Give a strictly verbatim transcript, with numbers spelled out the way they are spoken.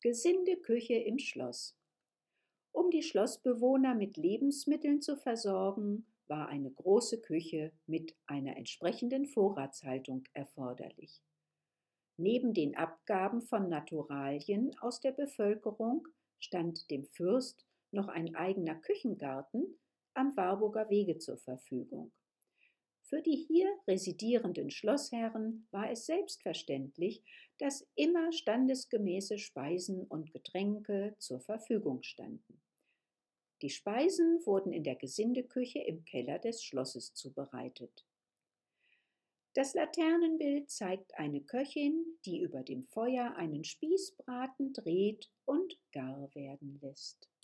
Gesindeküche im Schloss. Um die Schlossbewohner mit Lebensmitteln zu versorgen, war eine große Küche mit einer entsprechenden Vorratshaltung erforderlich. Neben den Abgaben von Naturalien aus der Bevölkerung stand dem Fürst noch ein eigener Küchengarten am Warburger Wege zur Verfügung. Für die hier residierenden Schlossherren war es selbstverständlich, dass immer standesgemäße Speisen und Getränke zur Verfügung standen. Die Speisen wurden in der Gesindeküche im Keller des Schlosses zubereitet. Das Laternenbild zeigt eine Köchin, die über dem Feuer einen Spießbraten dreht und gar werden lässt.